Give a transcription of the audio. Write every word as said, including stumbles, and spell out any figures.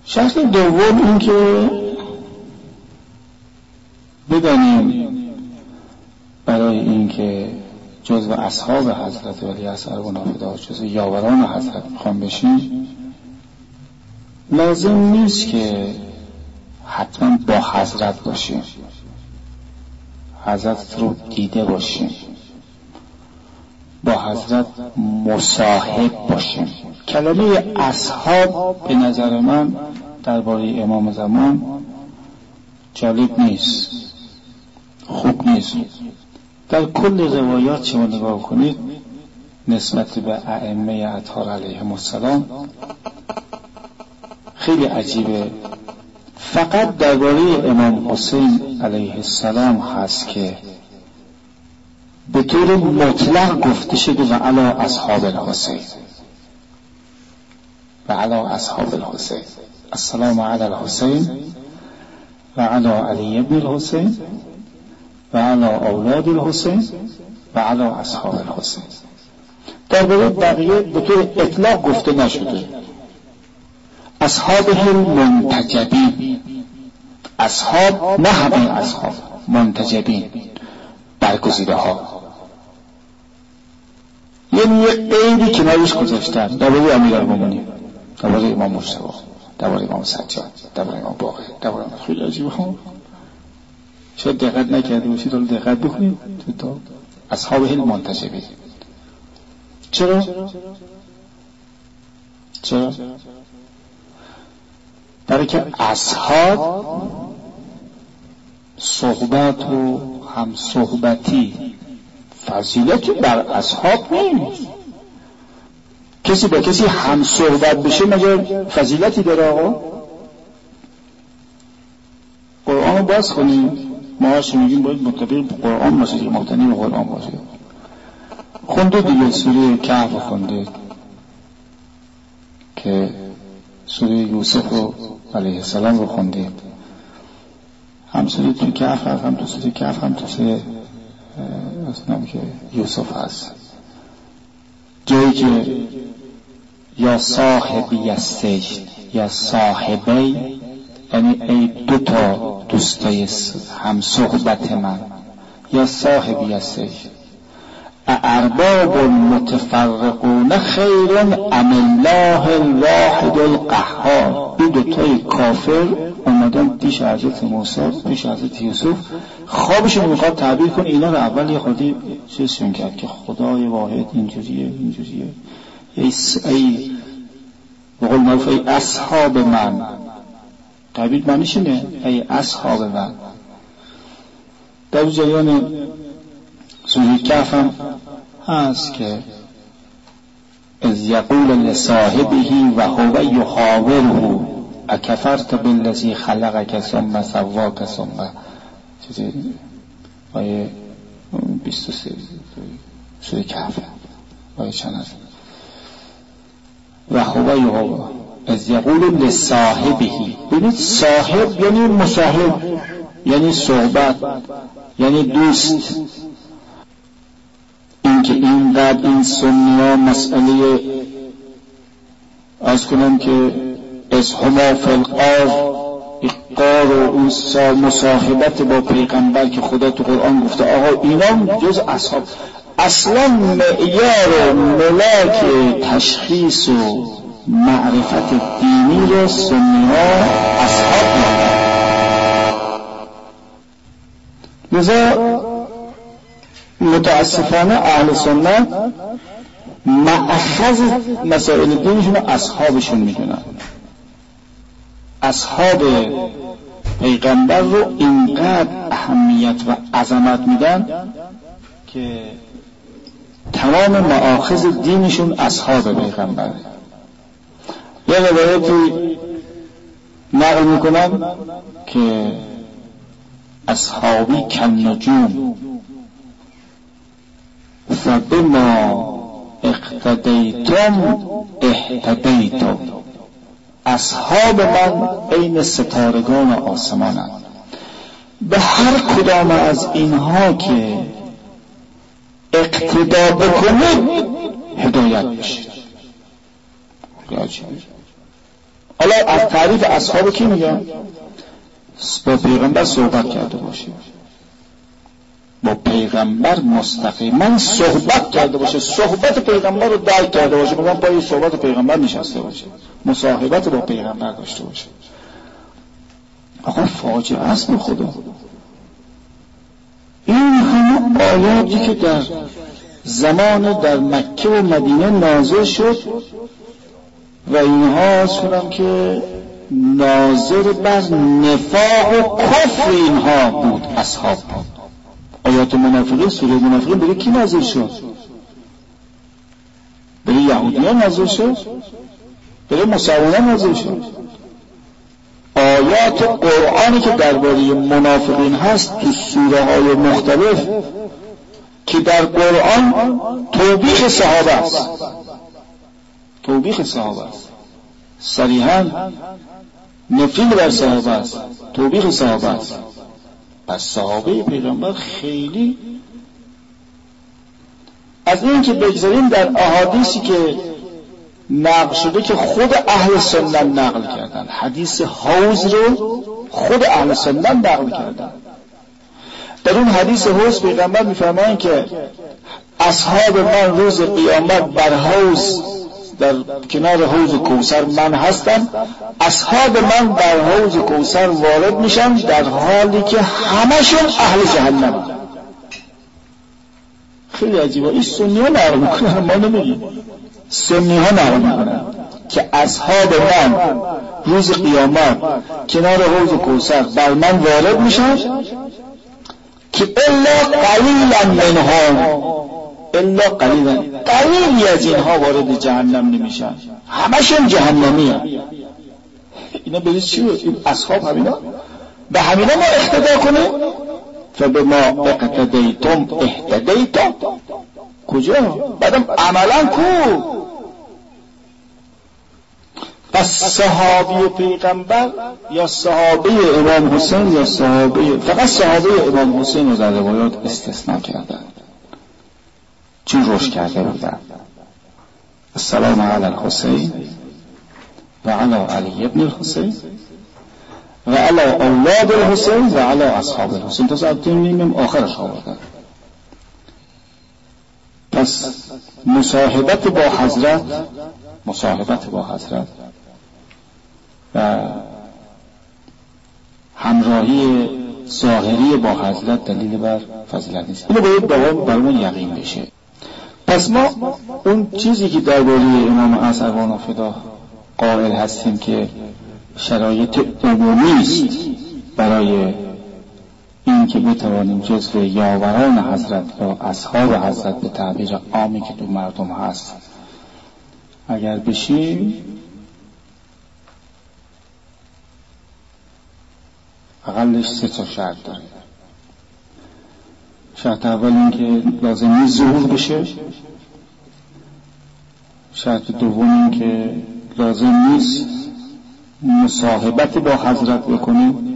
شرط دوم این که بدانیم برای این که جزو اصحاب حضرت ولیعصر و نافدار، جزو یاوران حضرت میخوام بشیم، لازم نیست که حتما با حضرت باشیم، حضرت رو دیده باشیم، با حضرت مصاحب باشیم. کلمه اصحاب به نظر من درباره امام زمان جالب نیست، خوب نیست. در کل روایات شما نگاه کنید نسبت به ائمه اطهار علیهم السلام خیلی عجیبه. فقط درباره امام حسین علیه السلام هست که به طور مطلق گفته شده و علی اصحاب الحسین، و علی اصحاب الحسین، السلام علی الحسین و علی علی ابن الحسین و علی اولاد الحسین و علی اصحاب الحسین. درباره بقیه به طور اطلاق گفته نشده. اصحابه المنتجبین، اصحاب نه همه اصحاب، منتجبین، برگزیده ها، یعنی یه قیدی که نویش گذاشتن درباره امیرالمومنین، درباره امام مجتبی، درباره امام سجاد، درباره امام باقر، درباره امام خیلی عجیبه ها. شاید دقت نکرده باشید، حالا دقت بکنید تو اصحابه المنتجبین. چرا؟ چرا؟ برای که اصحاب صحبت و هم صحبتی فضیلتی بر اصحاب نیست. کسی با کسی هم صحبت بشه مگر فضیلتی داره؟ آقا قرآن رو باز کنیم، ما هرچی میگیم باید مطابق قرآن باشه، مقتنی به قرآن باشه. خونده دیگه سوره کهف خونده که سوره یوسف رو علیه السلام رو خونده، هم سوره تو کهف هست، هم تو سوره کهف، هم تو سوره اسنام که یوسف هست، جایی که یا صاحبی السجن یا صاحبی، یعنی ای دوتا دوستای هم صحبت من، یا صاحبی السجن ارباب متفرقون خیر ام الله الواحد القهار. این دوتای کافر اومدن پیش حضرت موسی، پیش حضرت یوسف، خوابشون میخواد تعبیر کن. اینا رو اول یه خودی چیزشون کرد که خدای واحد اینجوریه اینجوریه، ای ای بقول معروف ای اصحاب من، تعبیر معنیش اینه ای اصحاب من. در جریان سوره کهف هم هست که از یقول لصاحبه و هو یحاوره اکفرت بالذی خلقک ثم سواک ثم چیزی آیه بیست و سه سوره کهف آیه چند هست و هو یحاوره از یقول لصاحبه. ببینید صاحب یعنی مصاحب، یعنی صحبت، یعنی دوست. اینکه اینقدر این سنی ها مسئله از کنم که از هما فی القار اقار و اون مصاحبت با پیغمبر که خدا تو قرآن گفته آقا اینا جز اصحاب. اصلا معیار ملاک تشخیص و معرفت دینی رو سنی ها اصحاب می‌دونن. لذا متاسفانه اهل سنت مأخذ مسائل دینشون رو اصحابشون میدونن. اصحاب پیغمبر رو اینقدر اهمیت و عظمت میدن که تمام مآخذ دینشون اصحاب پیغمبر. یه روایتی نقل میکنم که اصحابی کن نجوم فبما اقتدیتم اهتدیتم. اصحاب من عین ستارگان آسمانند، به هر کدام از اینها که اقتدا بکنید هدایت بشید. حالا از تعریف اصحاب کی میگن؟ با پیغمبر صحبت کرده باشه، با پیغمبر مستقیما صحبت کرده باشه، صحبت پیغمبر رو درک کرده باشه، میگن پای صحبت پیغمبر نشسته باشه، مصاحبت با پیغمبر داشته باشه. آقا فاجعه است به خدا. این همه آیاتی که در زمان در مکه و مدینه نازل شد و اینها شدم که ناظر بر نفاق و کفر اینها بود اصحاب. آیات منافقین، سوره منافقین برای کی نازل شد؟ برای یهودیان نازل شد؟ برای مسلمانان نازل شد؟ آیات قرآنی که درباره منافقین هست تو سوره های مختلف که در قرآن توبیخ صحابه است، توبیخ صحابه است، صریحاً نفرین بر صحابه است، توبیخ صحابه است. پس صحابه پیغمبر خیلی از این که بگذاریم در احادیثی که نقل شده که خود اهل سنت نقل کردن، حدیث حوض رو خود اهل سنت نقل کردن. در اون حدیث حوض پیغمبر میفرمایند که اصحاب من روز قیامت بر حوض در کنار حوض کوثر من هستم، اصحاب من بر حوض کوثر وارد میشن در حالی که همشون اهل جهنم. خیلی عجیبه. این سنی ها نقل میکنن، ما نمیگیم. سنی ها نقل میکنن که اصحاب من روز قیامت کنار حوض کوثر بر من وارد میشن که الا قلیلا منهم، الا قلیلا، قلیلی از اینها وارد جهنم نمیشن، همشون جهنمی هم. اینا به چی بود؟ این اصحاب همینا به همینا ما اقتدا کنیم. فبما اقتدیتم اهتدیتم. کجا؟ بعدم عملا کو. پس صحابی پیغمبر یا صحابه امام حسین یا صحابه، فقط صحابه امام حسین رو در روایات استثناء کردن چون روش کرده بودن. السلام علی الحسین و علی علی ابن الحسین و علی اولاد الحسین و علی اصحاب الحسین تا ساعت نیمیم آخرش آوردن. پس مصاحبت با حضرت، مصاحبت با حضرت و همراهی ظاهری با حضرت دلیل بر فضیلت نیست. اینو باید دوام برامون یقین بشه. پس ما اون چیزی که درباره امام اعظم و فدا قائل هستیم که شرایط عمومی است برای این که بتوانیم جزو یاوران حضرت یا اصحاب حضرت به تعبیر عامی که تو مردم هست اگر بشیم، اقلش سه تا شرط داره. شرط اول این که لازم نیست ظهور بشه، شرط دوم این که لازم نیست مصاحبت با حضرت بکنیم،